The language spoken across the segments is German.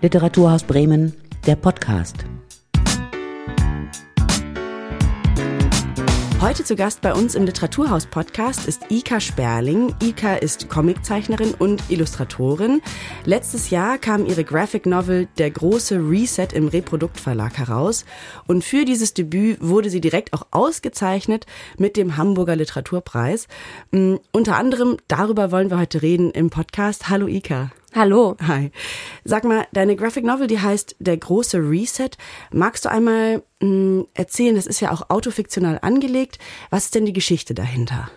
Literaturhaus Bremen, der Podcast. Heute zu Gast bei uns im Literaturhaus-Podcast ist Ika Sperling. Ika ist Comiczeichnerin und Illustratorin. Letztes Jahr kam ihre Graphic Novel Der große Reset im Reprodukt Verlag heraus. Und für dieses Debüt wurde sie direkt auch ausgezeichnet mit dem Hamburger Literaturpreis. Unter anderem darüber wollen wir heute reden im Podcast. Hallo Ika. Hallo. Hi. Sag mal, deine Graphic Novel, die heißt Der große Reset. Magst du einmal erzählen, das ist ja auch autofiktional angelegt. Was ist denn die Geschichte dahinter?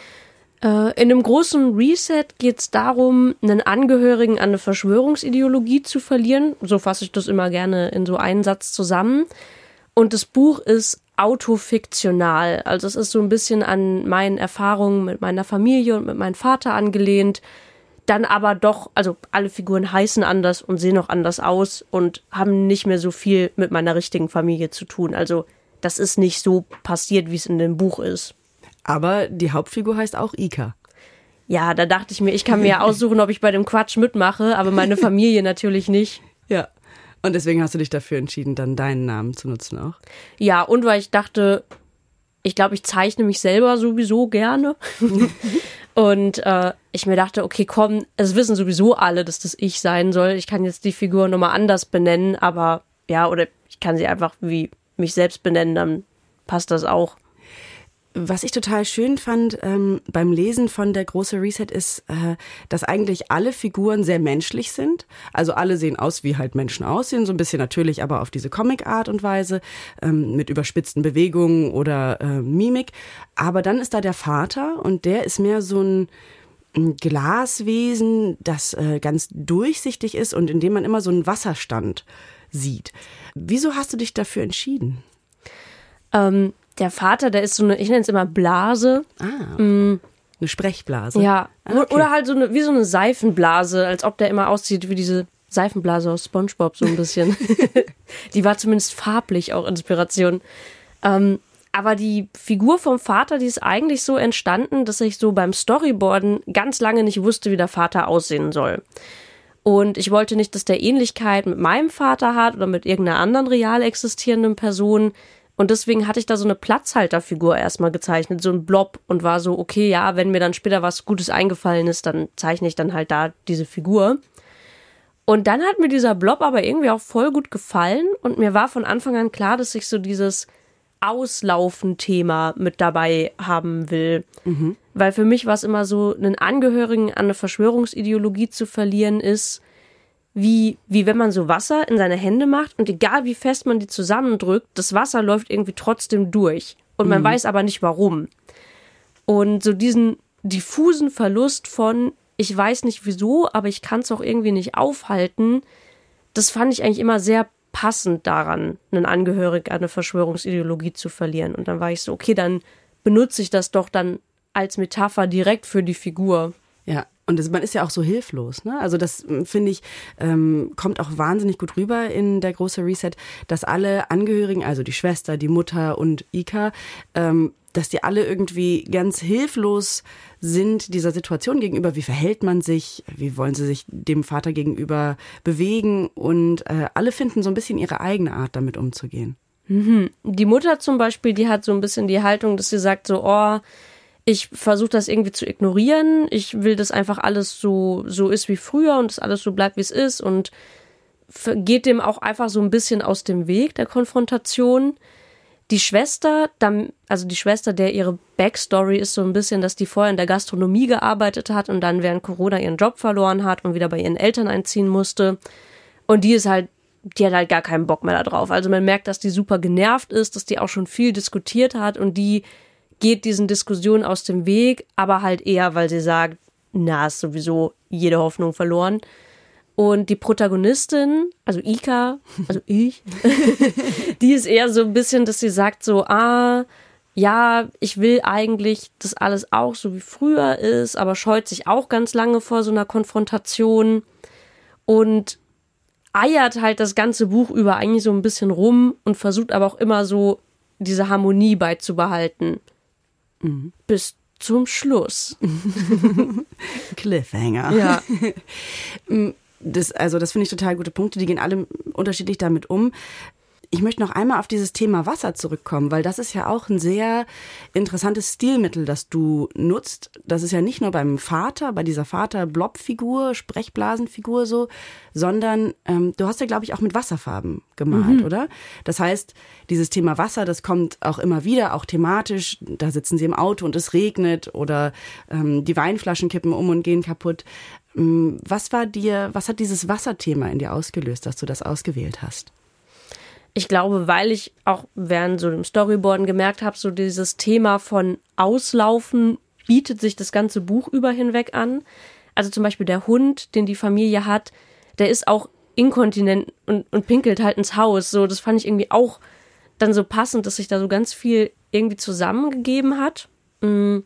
In dem großen Reset geht es darum, einen Angehörigen an eine Verschwörungsideologie zu verlieren. So fasse ich das immer gerne in so einen Satz zusammen. Und das Buch ist autofiktional. Also es ist so ein bisschen an meinen Erfahrungen mit meiner Familie und mit meinem Vater angelehnt. Dann aber doch, also alle Figuren heißen anders und sehen auch anders aus und haben nicht mehr so viel mit meiner richtigen Familie zu tun. Also das ist nicht so passiert, wie es in dem Buch ist. Aber die Hauptfigur heißt auch Ika. Ja, da dachte ich mir, ich kann mir ja aussuchen, ob ich bei dem Quatsch mitmache, aber meine Familie natürlich nicht. Ja, und deswegen hast du dich dafür entschieden, dann deinen Namen zu nutzen auch? Ja, und weil ich dachte, ich glaube, ich zeichne mich selber sowieso gerne. Und ich mir dachte, okay, komm, es wissen sowieso alle, dass das ich sein soll. Ich kann jetzt die Figur nochmal anders benennen, aber ja, oder ich kann sie einfach wie mich selbst benennen, dann passt das auch. Was ich total schön fand beim Lesen von Der große Reset ist, dass eigentlich alle Figuren sehr menschlich sind. Also alle sehen aus, wie halt Menschen aussehen, so ein bisschen natürlich, aber auf diese Comic-Art und Weise, mit überspitzten Bewegungen oder Mimik. Aber dann ist da der Vater und der ist mehr so ein Glaswesen, das ganz durchsichtig ist und in dem man immer so einen Wasserstand sieht. Wieso hast du dich dafür entschieden? Der Vater, der ist so eine, ich nenne es immer Blase. Eine Sprechblase? Ja, okay. Oder halt wie so eine Seifenblase, als ob der immer aussieht wie diese Seifenblase aus SpongeBob so ein bisschen. Die war zumindest farblich auch Inspiration. Aber die Figur vom Vater, die ist eigentlich so entstanden, dass ich so beim Storyboarden ganz lange nicht wusste, wie der Vater aussehen soll. Und ich wollte nicht, dass der Ähnlichkeit mit meinem Vater hat oder mit irgendeiner anderen real existierenden Person. Und deswegen hatte ich da so eine Platzhalterfigur erstmal gezeichnet, so ein Blob und war so, okay, ja, wenn mir dann später was Gutes eingefallen ist, dann zeichne ich dann halt da diese Figur. Und dann hat mir dieser Blob aber irgendwie auch voll gut gefallen und mir war von Anfang an klar, dass ich so dieses Auslaufen-Thema mit dabei haben will. Mhm. Weil für mich war es immer so, einen Angehörigen an eine Verschwörungsideologie zu verlieren ist, wie wenn man so Wasser in seine Hände macht und egal wie fest man die zusammendrückt, das Wasser läuft irgendwie trotzdem durch. Und man weiß aber nicht warum. Und so diesen diffusen Verlust von, ich weiß nicht wieso, aber ich kann es auch irgendwie nicht aufhalten, das fand ich eigentlich immer sehr passend daran, einen Angehörigen an eine Verschwörungsideologie zu verlieren. Und dann war ich so, okay, dann benutze ich das doch dann als Metapher direkt für die Figur. Ja, und man ist ja auch so hilflos, ne? Also das, finde ich, kommt auch wahnsinnig gut rüber in Der große Reset, dass alle Angehörigen, also die Schwester, die Mutter und Ika, dass die alle irgendwie ganz hilflos sind dieser Situation gegenüber. Wie verhält man sich? Wie wollen sie sich dem Vater gegenüber bewegen? Und alle finden so ein bisschen ihre eigene Art, damit umzugehen. Mhm. Die Mutter zum Beispiel, die hat so ein bisschen die Haltung, dass sie sagt so, oh, ich versuche das irgendwie zu ignorieren. Ich will, dass einfach alles so ist wie früher und dass alles so bleibt, wie es ist und geht dem auch einfach so ein bisschen aus dem Weg der Konfrontation. Die Schwester, der ihre Backstory ist so ein bisschen, dass die vorher in der Gastronomie gearbeitet hat und dann während Corona ihren Job verloren hat und wieder bei ihren Eltern einziehen musste. Und die hat halt gar keinen Bock mehr da drauf. Also man merkt, dass die super genervt ist, dass die auch schon viel diskutiert hat und die geht diesen Diskussionen aus dem Weg, aber halt eher, weil sie sagt, ist sowieso jede Hoffnung verloren. Und die Protagonistin, also Ika, also ich, die ist eher so ein bisschen, dass sie sagt so, ja, ich will eigentlich, dass alles auch so wie früher ist, aber scheut sich auch ganz lange vor so einer Konfrontation und eiert halt das ganze Buch über eigentlich so ein bisschen rum und versucht aber auch immer so diese Harmonie beizubehalten. Mhm. Bis zum Schluss. Cliffhanger. Ja. Das finde ich total gute Punkte, die gehen alle unterschiedlich damit um. Ich möchte noch einmal auf dieses Thema Wasser zurückkommen, weil das ist ja auch ein sehr interessantes Stilmittel, das du nutzt. Das ist ja nicht nur beim Vater, bei dieser Vater-Blob-Figur, Sprechblasenfigur so, sondern du hast ja, glaube ich, auch mit Wasserfarben gemalt, oder? Das heißt, dieses Thema Wasser, das kommt auch immer wieder, auch thematisch. Da sitzen sie im Auto und es regnet oder die Weinflaschen kippen um und gehen kaputt. Was hat dieses Wasserthema in dir ausgelöst, dass du das ausgewählt hast? Ich glaube, weil ich auch während so dem Storyboarden gemerkt habe, so dieses Thema von Auslaufen bietet sich das ganze Buch über hinweg an. Also zum Beispiel der Hund, den die Familie hat, der ist auch inkontinent und pinkelt halt ins Haus. So, das fand ich irgendwie auch dann so passend, dass sich da so ganz viel irgendwie zusammengegeben hat. Und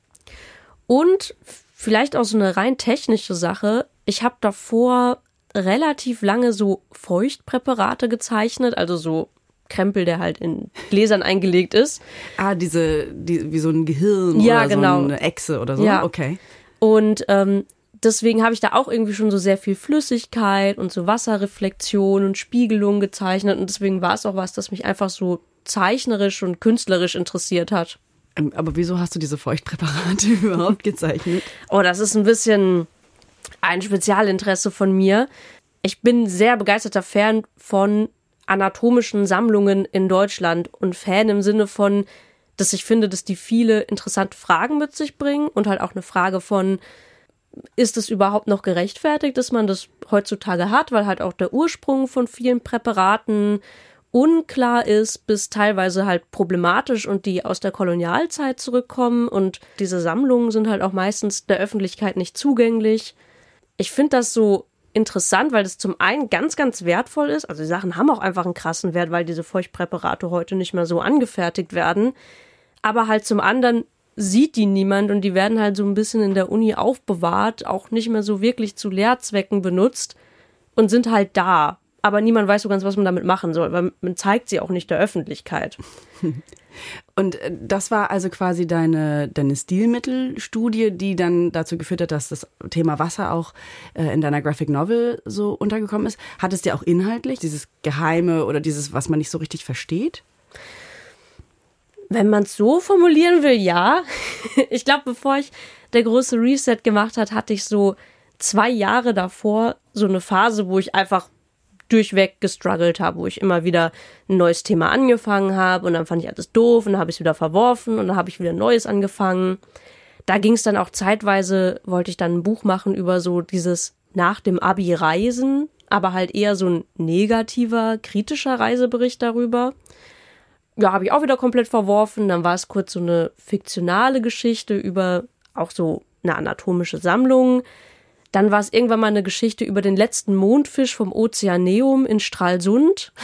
vielleicht auch so eine rein technische Sache. Ich habe davor relativ lange so Feuchtpräparate gezeichnet, also so Krempel, der halt in Gläsern eingelegt ist. Ah, wie so ein Gehirn ja, oder genau. So eine Echse oder so? Ja. Okay. Und deswegen habe ich da auch irgendwie schon so sehr viel Flüssigkeit und so Wasserreflexion und Spiegelung gezeichnet und deswegen war es auch was, das mich einfach so zeichnerisch und künstlerisch interessiert hat. Aber wieso hast du diese Feuchtpräparate überhaupt gezeichnet? Oh, das ist ein bisschen ein Spezialinteresse von mir. Ich bin sehr begeisterter Fan von anatomischen Sammlungen in Deutschland und Fan im Sinne von, dass ich finde, dass die viele interessante Fragen mit sich bringen und halt auch eine Frage von, ist es überhaupt noch gerechtfertigt, dass man das heutzutage hat, weil halt auch der Ursprung von vielen Präparaten unklar ist, bis teilweise halt problematisch und die aus der Kolonialzeit zurückkommen und diese Sammlungen sind halt auch meistens der Öffentlichkeit nicht zugänglich. Ich finde das so interessant, weil das zum einen ganz, ganz wertvoll ist. Also die Sachen haben auch einfach einen krassen Wert, weil diese Feuchtpräparate heute nicht mehr so angefertigt werden. Aber halt zum anderen sieht die niemand und die werden halt so ein bisschen in der Uni aufbewahrt, auch nicht mehr so wirklich zu Lehrzwecken benutzt und sind halt da. Aber niemand weiß so ganz, was man damit machen soll, weil man zeigt sie auch nicht der Öffentlichkeit. Und das war also quasi deine Stilmittelstudie, die dann dazu geführt hat, dass das Thema Wasser auch in deiner Graphic Novel so untergekommen ist. Hat es dir auch inhaltlich dieses Geheime oder dieses, was man nicht so richtig versteht? Wenn man es so formulieren will, ja. Ich glaube, bevor ich der große Reset gemacht hat, hatte ich so 2 Jahre davor so eine Phase, wo ich einfach durchweg gestruggelt habe, wo ich immer wieder ein neues Thema angefangen habe und dann fand ich alles doof und dann habe ich es wieder verworfen und dann habe ich wieder ein neues angefangen. Da ging es dann auch zeitweise, wollte ich dann ein Buch machen über so dieses nach dem Abi Reisen, aber halt eher so ein negativer, kritischer Reisebericht darüber. Ja, habe ich auch wieder komplett verworfen. Dann war es kurz so eine fiktionale Geschichte über auch so eine anatomische Sammlung. Dann war es irgendwann mal eine Geschichte über den letzten Mondfisch vom Ozeaneum in Stralsund.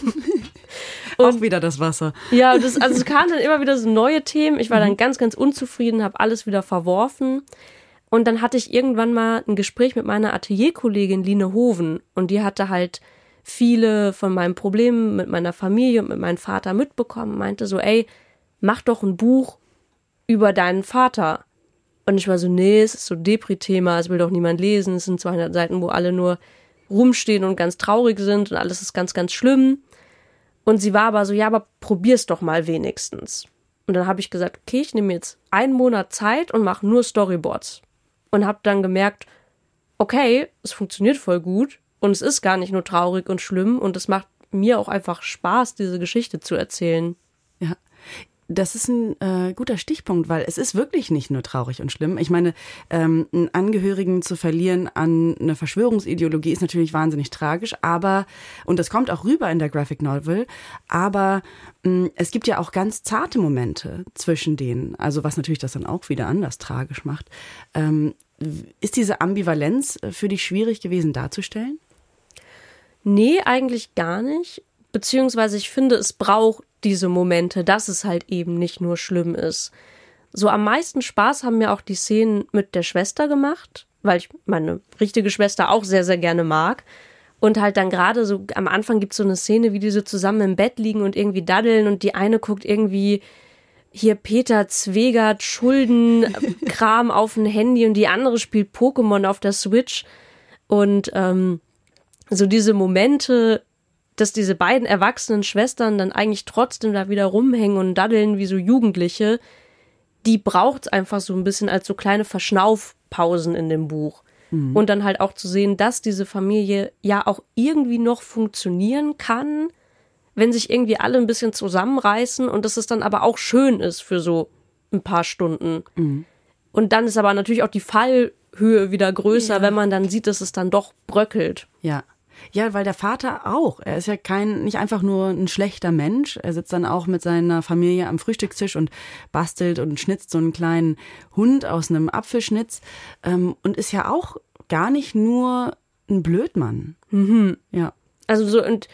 Auch wieder das Wasser. Ja, es kamen dann immer wieder so neue Themen. Ich war dann ganz, ganz unzufrieden, habe alles wieder verworfen. Und dann hatte ich irgendwann mal ein Gespräch mit meiner Atelierkollegin Line Hoven. Und die hatte halt viele von meinen Problemen mit meiner Familie und mit meinem Vater mitbekommen. Meinte so, ey, mach doch ein Buch über deinen Vater. Und ich war so, nee, es ist so ein Depri-Thema, es will doch niemand lesen. Es sind 200 Seiten, wo alle nur rumstehen und ganz traurig sind und alles ist ganz, ganz schlimm. Und sie war aber so, ja, aber probier's doch mal wenigstens. Und dann habe ich gesagt, okay, ich nehme jetzt 1 Monat Zeit und mache nur Storyboards. Und habe dann gemerkt, okay, es funktioniert voll gut und es ist gar nicht nur traurig und schlimm und es macht mir auch einfach Spaß, diese Geschichte zu erzählen. Ja. Das ist ein guter Stichpunkt, weil es ist wirklich nicht nur traurig und schlimm. Ich meine, einen Angehörigen zu verlieren an eine Verschwörungsideologie ist natürlich wahnsinnig tragisch, und das kommt auch rüber in der Graphic Novel, aber es gibt ja auch ganz zarte Momente zwischen denen, also was natürlich das dann auch wieder anders tragisch macht. Ist diese Ambivalenz für dich schwierig gewesen darzustellen? Nee, eigentlich gar nicht. Beziehungsweise ich finde, es braucht diese Momente, dass es halt eben nicht nur schlimm ist. So am meisten Spaß haben mir auch die Szenen mit der Schwester gemacht, weil ich meine richtige Schwester auch sehr, sehr gerne mag. Und halt dann gerade so am Anfang gibt es so eine Szene, wie die so zusammen im Bett liegen und irgendwie daddeln und die eine guckt irgendwie hier Peter Zwegert Schuldenkram auf ein Handy und die andere spielt Pokémon auf der Switch. Und so diese Momente, dass diese beiden erwachsenen Schwestern dann eigentlich trotzdem da wieder rumhängen und daddeln wie so Jugendliche, die braucht's einfach so ein bisschen als so kleine Verschnaufpausen in dem Buch. Mhm. Und dann halt auch zu sehen, dass diese Familie ja auch irgendwie noch funktionieren kann, wenn sich irgendwie alle ein bisschen zusammenreißen und dass es dann aber auch schön ist für so ein paar Stunden. Mhm. Und dann ist aber natürlich auch die Fallhöhe wieder größer, wenn man dann sieht, dass es dann doch bröckelt. Ja. Ja, weil der Vater auch. Er ist ja nicht einfach nur ein schlechter Mensch. Er sitzt dann auch mit seiner Familie am Frühstückstisch und bastelt und schnitzt so einen kleinen Hund aus einem Apfelschnitz. Und ist ja auch gar nicht nur ein Blödmann. Mhm. Ja. Also so, und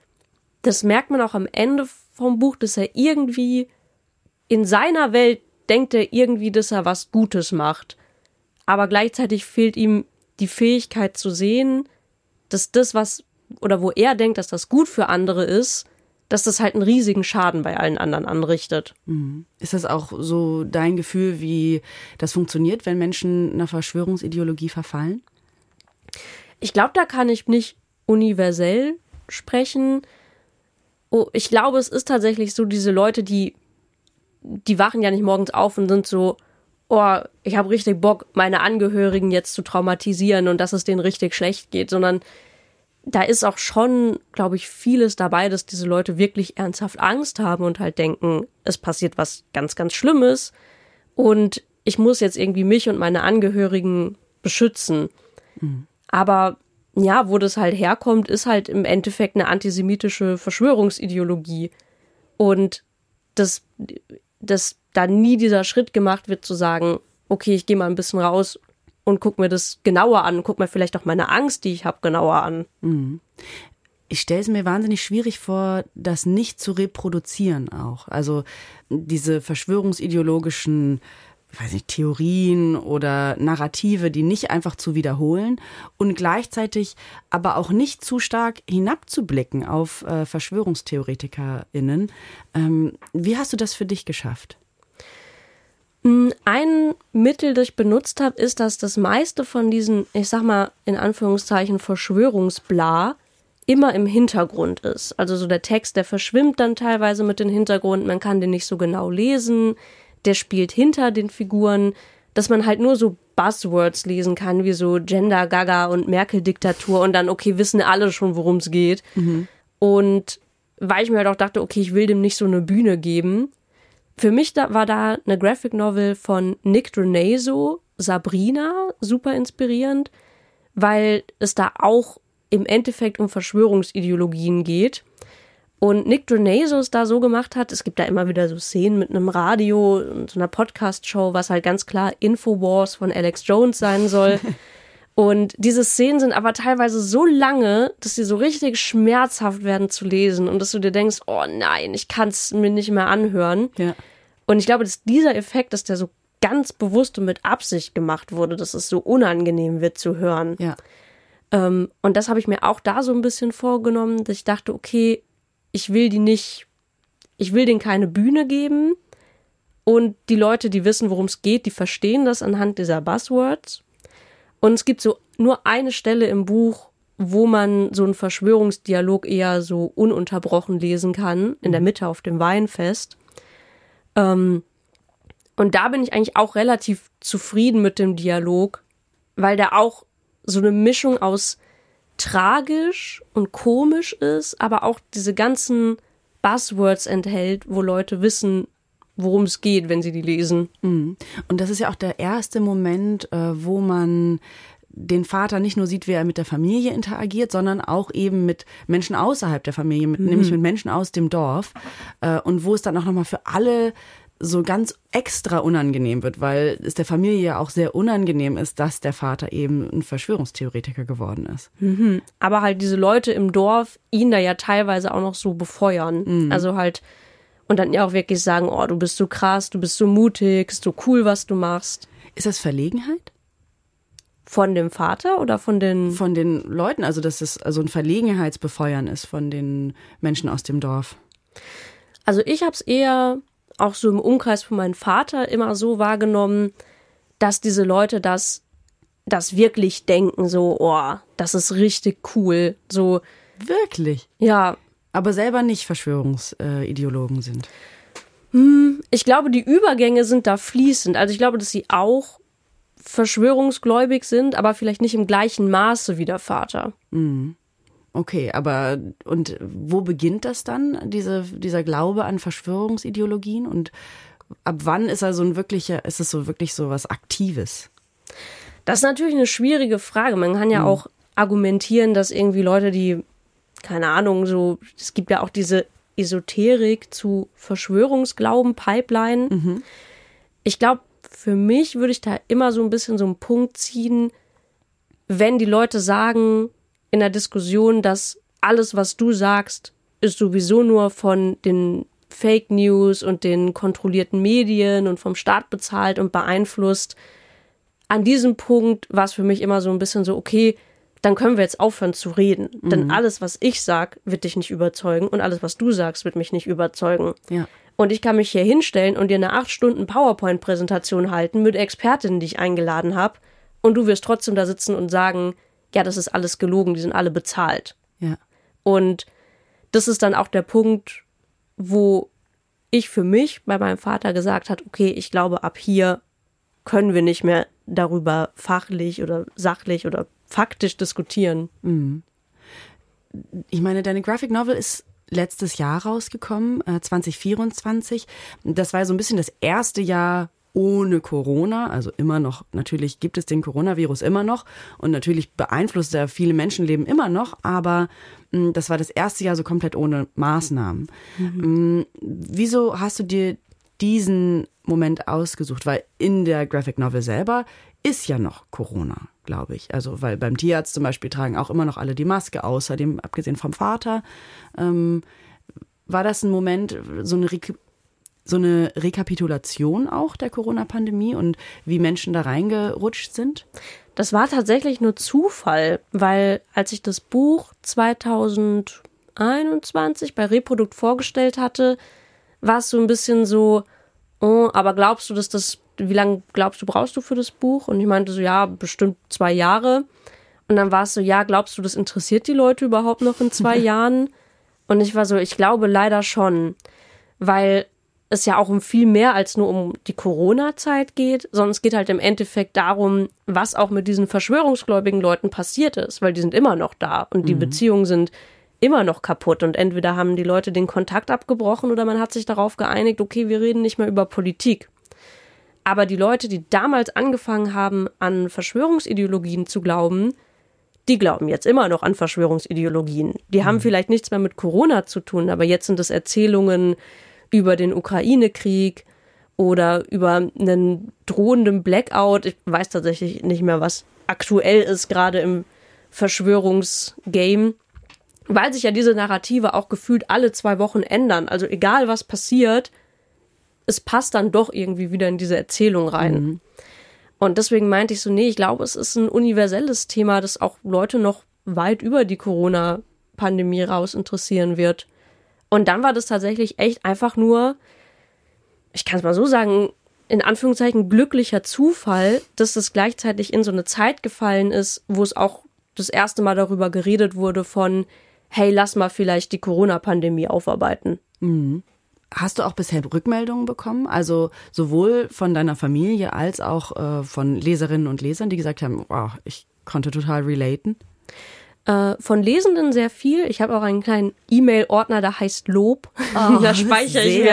das merkt man auch am Ende vom Buch, dass er irgendwie in seiner Welt denkt er irgendwie, dass er was Gutes macht. Aber gleichzeitig fehlt ihm die Fähigkeit zu sehen, dass das, wo er denkt, dass das gut für andere ist, dass das halt einen riesigen Schaden bei allen anderen anrichtet. Mhm. Ist das auch so dein Gefühl, wie das funktioniert, wenn Menschen einer Verschwörungsideologie verfallen? Ich glaube, da kann ich nicht universell sprechen. Oh, ich glaube, es ist tatsächlich so, diese Leute, die wachen ja nicht morgens auf und sind so, oh, ich habe richtig Bock, meine Angehörigen jetzt zu traumatisieren und dass es denen richtig schlecht geht, sondern da ist auch schon, glaube ich, vieles dabei, dass diese Leute wirklich ernsthaft Angst haben und halt denken, es passiert was ganz, ganz Schlimmes und ich muss jetzt irgendwie mich und meine Angehörigen beschützen. Mhm. Aber ja, wo das halt herkommt, ist halt im Endeffekt eine antisemitische Verschwörungsideologie. Und dass da nie dieser Schritt gemacht wird, zu sagen, okay, ich gehe mal ein bisschen raus und guck mir das genauer an, guck mir vielleicht auch meine Angst, die ich habe, genauer an. Mhm. Ich stelle es mir wahnsinnig schwierig vor, das nicht zu reproduzieren auch. Also diese verschwörungsideologischen, weiß nicht, Theorien oder Narrative, die nicht einfach zu wiederholen und gleichzeitig aber auch nicht zu stark hinabzublicken auf VerschwörungstheoretikerInnen. Wie hast du das für dich geschafft? Ein Mittel, das ich benutzt habe, ist, dass das meiste von diesen, ich sag mal in Anführungszeichen, Verschwörungsbla immer im Hintergrund ist. Also so der Text, der verschwimmt dann teilweise mit dem Hintergrund, man kann den nicht so genau lesen, der spielt hinter den Figuren, dass man halt nur so Buzzwords lesen kann, wie so Gender Gaga und Merkel-Diktatur und dann, okay, wissen alle schon, worum es geht. Mhm. Und weil ich mir halt auch dachte, okay, ich will dem nicht so eine Bühne geben. Für mich war da eine Graphic Novel von Nick Drenaso, Sabrina, super inspirierend, weil es da auch im Endeffekt um Verschwörungsideologien geht. Und Nick Drenaso es da so gemacht hat, es gibt da immer wieder so Szenen mit einem Radio und so einer Podcast-Show, was halt ganz klar Infowars von Alex Jones sein soll. Und diese Szenen sind aber teilweise so lange, dass sie so richtig schmerzhaft werden zu lesen und dass du dir denkst, oh nein, ich kann es mir nicht mehr anhören. Ja. Und ich glaube, dass dieser Effekt, dass der so ganz bewusst und mit Absicht gemacht wurde, dass es so unangenehm wird zu hören. Ja. Und das habe ich mir auch da so ein bisschen vorgenommen, dass ich dachte, okay, ich will denen keine Bühne geben und die Leute, die wissen, worum es geht, die verstehen das anhand dieser Buzzwords. Und es gibt so nur eine Stelle im Buch, wo man so einen Verschwörungsdialog eher so ununterbrochen lesen kann, in der Mitte auf dem Weinfest. Und da bin ich eigentlich auch relativ zufrieden mit dem Dialog, weil der auch so eine Mischung aus tragisch und komisch ist, aber auch diese ganzen Buzzwords enthält, wo Leute wissen, worum es geht, wenn sie die lesen. Und das ist ja auch der erste Moment, wo man den Vater nicht nur sieht, wie er mit der Familie interagiert, sondern auch eben mit Menschen außerhalb der Familie, nämlich mit Menschen aus dem Dorf. Und wo es dann auch nochmal für alle so ganz extra unangenehm wird, weil es der Familie ja auch sehr unangenehm ist, dass der Vater eben ein Verschwörungstheoretiker geworden ist. Mhm. Aber halt diese Leute im Dorf ihn da ja teilweise auch noch so befeuern. Also halt, und dann ja auch wirklich sagen, oh, du bist so krass, du bist so mutig, ist so cool, was du machst. Ist das Verlegenheit? Von dem Vater oder von den... Von den Leuten, also dass es also ein Verlegenheitsbefeuern ist von den Menschen aus dem Dorf. Also ich habe es eher auch so im Umkreis von meinem Vater immer so wahrgenommen, dass diese Leute das das wirklich denken, so, oh, das ist richtig cool. So. Wirklich? Ja. Aber selber nicht Verschwörungsideologen sind. Ich glaube, die Übergänge sind da fließend. Also ich glaube, dass sie auch verschwörungsgläubig sind, aber vielleicht nicht im gleichen Maße wie der Vater. Okay, aber und wo beginnt das dann, dieser Glaube an Verschwörungsideologien? Und ab wann ist es wirklich so was Aktives? Das ist natürlich eine schwierige Frage. Man kann ja auch argumentieren, dass irgendwie Leute, die, keine Ahnung, so, es gibt ja auch diese Esoterik zu Verschwörungsglauben, Pipeline. Ich glaube, für mich würde ich da immer so ein bisschen so einen Punkt ziehen, wenn die Leute sagen in der Diskussion, dass alles, was du sagst, ist sowieso nur von den Fake News und den kontrollierten Medien und vom Staat bezahlt und beeinflusst. An diesem Punkt war es für mich immer so ein bisschen so, okay, dann können wir jetzt aufhören zu reden. Denn alles, was ich sag, wird dich nicht überzeugen und alles, was du sagst, wird mich nicht überzeugen. Ja. Und ich kann mich hier hinstellen und dir eine 8 Stunden PowerPoint-Präsentation halten mit Expertinnen, die ich eingeladen habe. Und du wirst trotzdem da sitzen und sagen, ja, das ist alles gelogen, die sind alle bezahlt. Ja. Und das ist dann auch der Punkt, wo ich für mich bei meinem Vater gesagt habe, okay, ich glaube, ab hier können wir nicht mehr darüber fachlich oder sachlich oder faktisch diskutieren. Ich meine, deine Graphic Novel ist letztes Jahr rausgekommen, 2024. Das war so ein bisschen das erste Jahr ohne Corona, also immer noch, natürlich gibt es den Coronavirus immer noch und natürlich beeinflusst er viele Menschenleben immer noch, aber das war das erste Jahr so komplett ohne Maßnahmen. Wieso hast du dir diesen Moment ausgesucht? Weil in der Graphic Novel selber ist ja noch Corona, glaube ich. Also, weil beim Tierarzt zum Beispiel tragen auch immer noch alle die Maske, außerdem, abgesehen vom Vater. War das ein Moment, so eine Rekapitulation auch der Corona-Pandemie und wie Menschen da reingerutscht sind? Das war tatsächlich nur Zufall, weil als ich das Buch 2021 bei Reprodukt vorgestellt hatte, war es so ein bisschen so, oh, aber glaubst du, wie lange glaubst du, brauchst du für das Buch? Und ich meinte so, ja, bestimmt 2 Jahre. Und dann war es so, ja, glaubst du, das interessiert die Leute überhaupt noch in 2 Jahren? Und ich war so, ich glaube leider schon, weil es ja auch um viel mehr als nur um die Corona-Zeit geht, sondern es geht halt im Endeffekt darum, was auch mit diesen verschwörungsgläubigen Leuten passiert ist, weil die sind immer noch da und die Beziehungen sind immer noch kaputt und entweder haben die Leute den Kontakt abgebrochen oder man hat sich darauf geeinigt, okay, wir reden nicht mehr über Politik. Aber die Leute, die damals angefangen haben, an Verschwörungsideologien zu glauben, die glauben jetzt immer noch an Verschwörungsideologien. Die haben vielleicht nichts mehr mit Corona zu tun, aber jetzt sind es Erzählungen über den Ukraine-Krieg oder über einen drohenden Blackout. Ich weiß tatsächlich nicht mehr, was aktuell ist, gerade im Verschwörungsgame, weil sich ja diese Narrative auch gefühlt alle 2 Wochen ändern. Also egal, was passiert, es passt dann doch irgendwie wieder in diese Erzählung rein. Und deswegen meinte ich so, nee, ich glaube, es ist ein universelles Thema, das auch Leute noch weit über die Corona-Pandemie raus interessieren wird. Und dann war das tatsächlich echt einfach nur, ich kann es mal so sagen, in Anführungszeichen glücklicher Zufall, dass das gleichzeitig in so eine Zeit gefallen ist, wo es auch das erste Mal darüber geredet wurde von, hey, lass mal vielleicht die Corona-Pandemie aufarbeiten. Hast du auch bisher Rückmeldungen bekommen? Also sowohl von deiner Familie als auch von Leserinnen und Lesern, die gesagt haben, wow, ich konnte total relaten? Von Lesenden sehr viel. Ich habe auch einen kleinen E-Mail-Ordner, der heißt Lob. Da speichere ich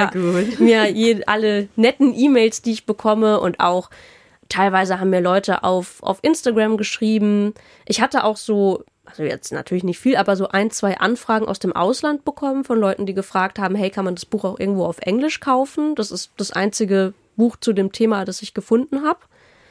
mir alle netten E-Mails, die ich bekomme und auch teilweise haben mir Leute auf Instagram geschrieben. Ich hatte auch so, also jetzt natürlich nicht viel, aber so 1, 2 Anfragen aus dem Ausland bekommen von Leuten, die gefragt haben, hey, kann man das Buch auch irgendwo auf Englisch kaufen? Das ist das einzige Buch zu dem Thema, das ich gefunden habe.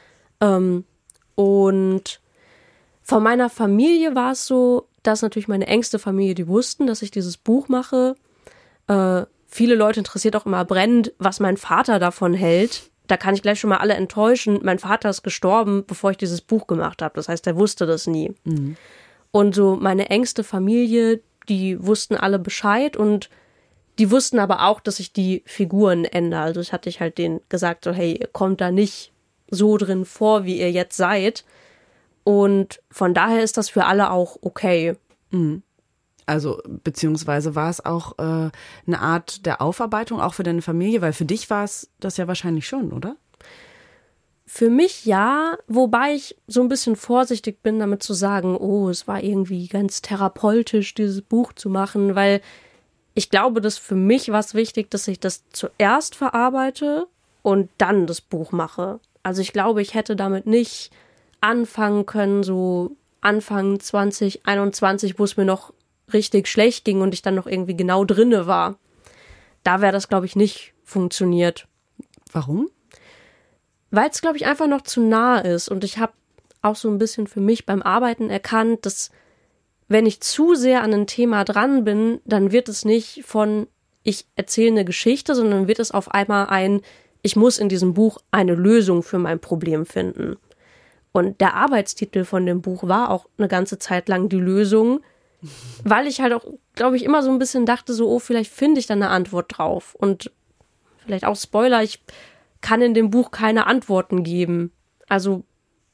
Und von meiner Familie war es so, dass natürlich meine engste Familie, die wussten, dass ich dieses Buch mache. Viele Leute interessiert auch immer brennend, was mein Vater davon hält. Da kann ich gleich schon mal alle enttäuschen. Mein Vater ist gestorben, bevor ich dieses Buch gemacht habe. Das heißt, er wusste das nie. Und so meine engste Familie, die wussten alle Bescheid und die wussten aber auch, dass ich die Figuren ändere. Also ich halt denen gesagt, so hey, ihr kommt da nicht so drin vor, wie ihr jetzt seid. Und von daher ist das für alle auch okay. Also beziehungsweise war es auch eine Art der Aufarbeitung, auch für deine Familie? Weil für dich war es das ja wahrscheinlich schon, oder? Für mich ja, wobei ich so ein bisschen vorsichtig bin, damit zu sagen, oh, es war irgendwie ganz therapeutisch, dieses Buch zu machen, weil ich glaube, dass für mich war es wichtig, dass ich das zuerst verarbeite und dann das Buch mache. Also ich glaube, ich hätte damit nicht anfangen können, so Anfang 2021, wo es mir noch richtig schlecht ging und ich dann noch irgendwie genau drinne war. Da wäre das, glaube ich, nicht funktioniert. Warum? Weil es, glaube ich, einfach noch zu nah ist. Und ich habe auch so ein bisschen für mich beim Arbeiten erkannt, dass wenn ich zu sehr an ein Thema dran bin, dann wird es nicht von, ich erzähle eine Geschichte, sondern wird es auf einmal ich muss in diesem Buch eine Lösung für mein Problem finden. Und der Arbeitstitel von dem Buch war auch eine ganze Zeit lang die Lösung, weil ich halt auch, glaube ich, immer so ein bisschen dachte, so, oh, vielleicht finde ich da eine Antwort drauf. Und vielleicht auch Spoiler, ich kann in dem Buch keine Antworten geben. Also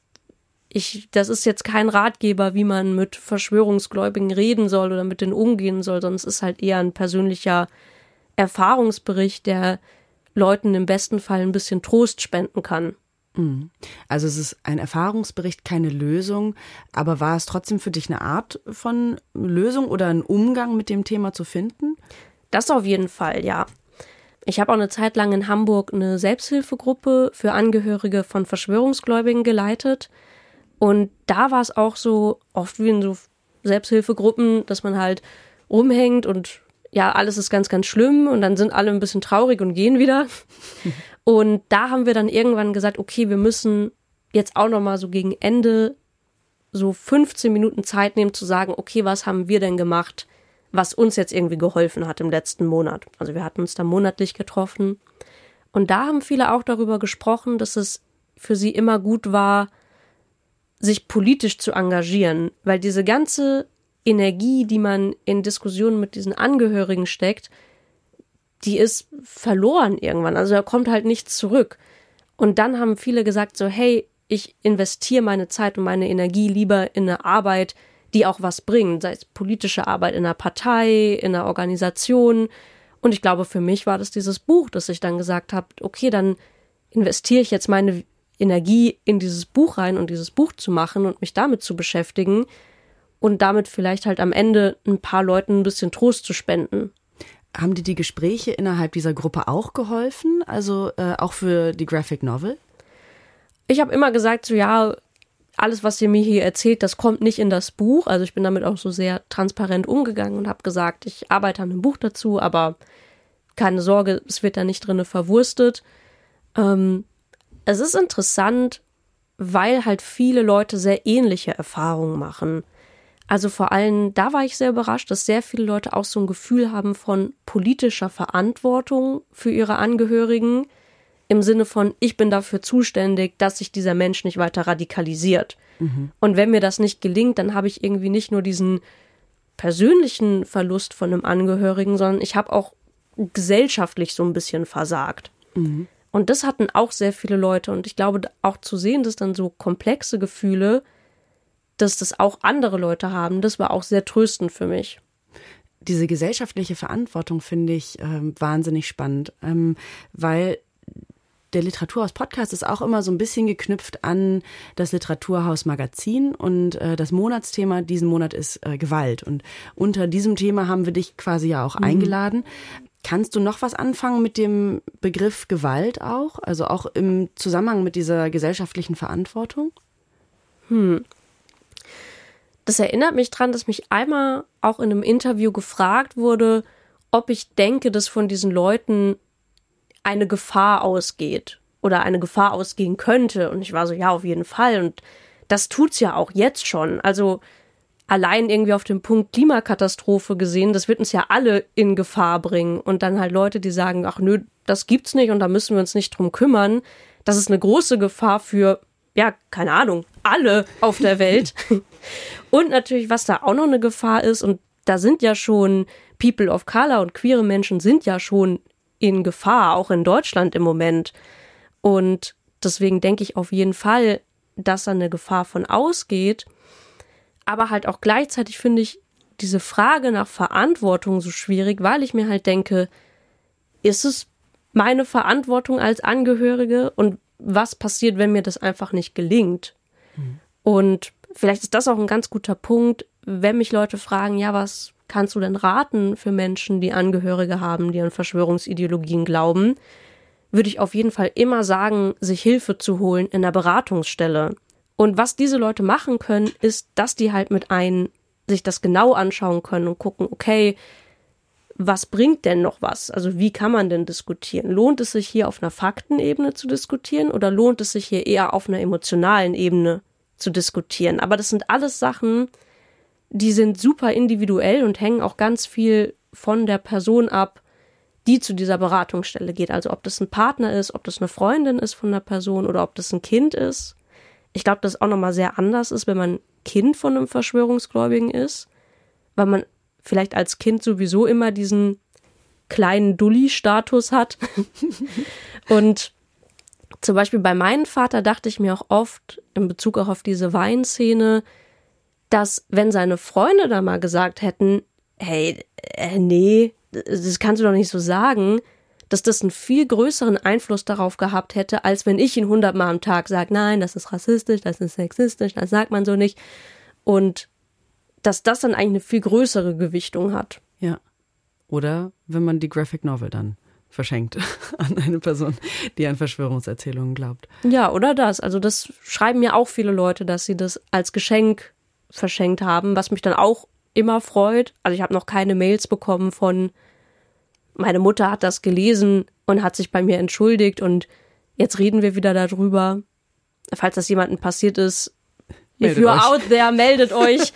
das ist jetzt kein Ratgeber, wie man mit Verschwörungsgläubigen reden soll oder mit denen umgehen soll, sondern es ist halt eher ein persönlicher Erfahrungsbericht, der Leuten im besten Fall ein bisschen Trost spenden kann. Also es ist ein Erfahrungsbericht, keine Lösung, aber war es trotzdem für dich eine Art von Lösung oder einen Umgang mit dem Thema zu finden? Das auf jeden Fall, ja. Ich habe auch eine Zeit lang in Hamburg eine Selbsthilfegruppe für Angehörige von Verschwörungsgläubigen geleitet. Und da war es auch so, oft wie in so Selbsthilfegruppen, dass man halt rumhängt und ja, alles ist ganz, ganz schlimm und dann sind alle ein bisschen traurig und gehen wieder. Und da haben wir dann irgendwann gesagt, okay, wir müssen jetzt auch nochmal so gegen Ende so 15 Minuten Zeit nehmen zu sagen, okay, was haben wir denn gemacht, was uns jetzt irgendwie geholfen hat im letzten Monat. Also wir hatten uns da monatlich getroffen. Und da haben viele auch darüber gesprochen, dass es für sie immer gut war, sich politisch zu engagieren, weil diese ganze Energie, die man in Diskussionen mit diesen Angehörigen steckt, die ist verloren irgendwann. Also da kommt halt nichts zurück. Und dann haben viele gesagt so, hey, ich investiere meine Zeit und meine Energie lieber in eine Arbeit, die auch was bringt, sei es politische Arbeit in einer Partei, in einer Organisation. Und ich glaube, für mich war das dieses Buch, dass ich dann gesagt habe, okay, dann investiere ich jetzt meine Energie in dieses Buch rein und dieses Buch zu machen und mich damit zu beschäftigen und damit vielleicht halt am Ende ein paar Leuten ein bisschen Trost zu spenden. Haben dir die Gespräche innerhalb dieser Gruppe auch geholfen? Also auch für die Graphic Novel? Ich habe immer gesagt, so ja, alles, was ihr mir hier erzählt, das kommt nicht in das Buch. Also ich bin damit auch so sehr transparent umgegangen und habe gesagt, ich arbeite an einem Buch dazu, aber keine Sorge, es wird da nicht drin verwurstet. Es ist interessant, weil halt viele Leute sehr ähnliche Erfahrungen machen. Also vor allem, da war ich sehr überrascht, dass sehr viele Leute auch so ein Gefühl haben von politischer Verantwortung für ihre Angehörigen, im Sinne von, ich bin dafür zuständig, dass sich dieser Mensch nicht weiter radikalisiert. Und wenn mir das nicht gelingt, dann habe ich irgendwie nicht nur diesen persönlichen Verlust von einem Angehörigen, sondern ich habe auch gesellschaftlich so ein bisschen versagt. Und das hatten auch sehr viele Leute. Und ich glaube, auch zu sehen, dass dann so komplexe Gefühle, dass das auch andere Leute haben, das war auch sehr tröstend für mich. Diese gesellschaftliche Verantwortung finde ich wahnsinnig spannend, weil der Literaturhaus-Podcast ist auch immer so ein bisschen geknüpft an das Literaturhaus-Magazin und das Monatsthema diesen Monat ist Gewalt. Und unter diesem Thema haben wir dich quasi ja auch eingeladen. Kannst du noch was anfangen mit dem Begriff Gewalt auch? Also auch im Zusammenhang mit dieser gesellschaftlichen Verantwortung? Das erinnert mich dran, dass mich einmal auch in einem Interview gefragt wurde, ob ich denke, dass von diesen Leuten eine Gefahr ausgeht oder eine Gefahr ausgehen könnte. Und ich war so, ja, auf jeden Fall. Und das tut's ja auch jetzt schon. Also allein irgendwie auf den Punkt Klimakatastrophe gesehen, das wird uns ja alle in Gefahr bringen. Und dann halt Leute, die sagen, ach nö, das gibt's nicht und da müssen wir uns nicht drum kümmern. Das ist eine große Gefahr für, ja, keine Ahnung, alle auf der Welt. Und natürlich, was da auch noch eine Gefahr ist, und da sind ja schon People of Color und queere Menschen sind ja schon in Gefahr, auch in Deutschland im Moment. Und deswegen denke ich auf jeden Fall, dass da eine Gefahr von ausgeht. Aber halt auch gleichzeitig finde ich diese Frage nach Verantwortung so schwierig, weil ich mir halt denke, ist es meine Verantwortung als Angehörige und was passiert, wenn mir das einfach nicht gelingt? Und vielleicht ist das auch ein ganz guter Punkt, wenn mich Leute fragen, ja, was kannst du denn raten für Menschen, die Angehörige haben, die an Verschwörungsideologien glauben, würde ich auf jeden Fall immer sagen, sich Hilfe zu holen in der Beratungsstelle. Und was diese Leute machen können, ist, dass die halt mit einem sich das genau anschauen können und gucken, okay, was bringt denn noch was? Also wie kann man denn diskutieren? Lohnt es sich hier auf einer Faktenebene zu diskutieren oder lohnt es sich hier eher auf einer emotionalen Ebene zu diskutieren? Aber das sind alles Sachen, die sind super individuell und hängen auch ganz viel von der Person ab, die zu dieser Beratungsstelle geht. Also ob das ein Partner ist, ob das eine Freundin ist von der Person oder ob das ein Kind ist. Ich glaube, dass es auch nochmal sehr anders ist, wenn man Kind von einem Verschwörungsgläubigen ist, weil man vielleicht als Kind sowieso immer diesen kleinen Dulli-Status hat. Und zum Beispiel bei meinem Vater dachte ich mir auch oft, in Bezug auch auf diese Weinszene, dass wenn seine Freunde da mal gesagt hätten, hey, nee, das kannst du doch nicht so sagen, dass das einen viel größeren Einfluss darauf gehabt hätte, als wenn ich ihn 100-mal am Tag sage, nein, das ist rassistisch, das ist sexistisch, das sagt man so nicht. Und dass das dann eigentlich eine viel größere Gewichtung hat. Ja. Oder wenn man die Graphic Novel dann verschenkt an eine Person, die an Verschwörungserzählungen glaubt. Ja, oder das. Also das schreiben mir auch viele Leute, dass sie das als Geschenk verschenkt haben, was mich dann auch immer freut. Also ich habe noch keine Mails bekommen von, meine Mutter hat das gelesen und hat sich bei mir entschuldigt und jetzt reden wir wieder darüber. Falls das jemandem passiert ist, if you're out there, meldet euch.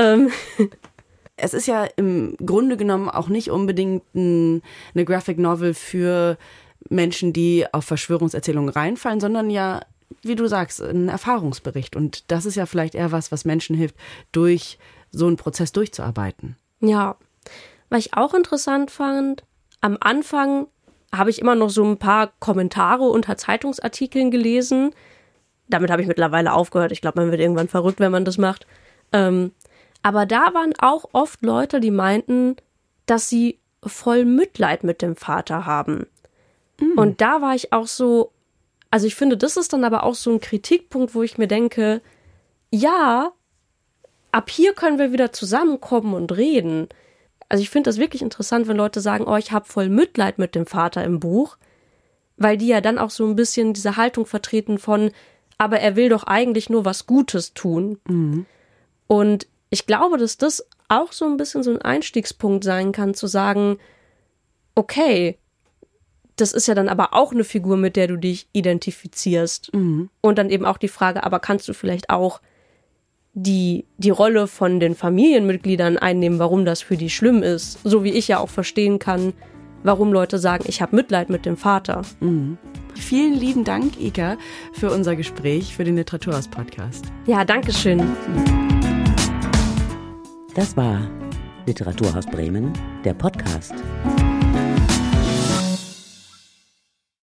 Es ist ja im Grunde genommen auch nicht unbedingt eine Graphic Novel für Menschen, die auf Verschwörungserzählungen reinfallen, sondern ja, wie du sagst, ein Erfahrungsbericht. Und das ist ja vielleicht eher was Menschen hilft, durch so einen Prozess durchzuarbeiten. Ja, was ich auch interessant fand, am Anfang habe ich immer noch so ein paar Kommentare unter Zeitungsartikeln gelesen. Damit habe ich mittlerweile aufgehört. Ich glaube, man wird irgendwann verrückt, wenn man das macht. Aber da waren auch oft Leute, die meinten, dass sie voll Mitleid mit dem Vater haben. Und da war ich auch so, also ich finde, das ist dann aber auch so ein Kritikpunkt, wo ich mir denke, ja, ab hier können wir wieder zusammenkommen und reden. Also ich finde das wirklich interessant, wenn Leute sagen, oh, ich habe voll Mitleid mit dem Vater im Buch, weil die ja dann auch so ein bisschen diese Haltung vertreten von, aber er will doch eigentlich nur was Gutes tun. Mhm. Und ich glaube, dass das auch so ein bisschen so ein Einstiegspunkt sein kann, zu sagen, okay, das ist ja dann aber auch eine Figur, mit der du dich identifizierst. Mhm. Und dann eben auch die Frage, aber kannst du vielleicht auch die Rolle von den Familienmitgliedern einnehmen, warum das für die schlimm ist. So wie ich ja auch verstehen kann, warum Leute sagen, ich habe Mitleid mit dem Vater. Mhm. Vielen lieben Dank, Ika, für unser Gespräch, für den Literaturhaus-Podcast. Ja, danke schön. Das war Literaturhaus Bremen, der Podcast.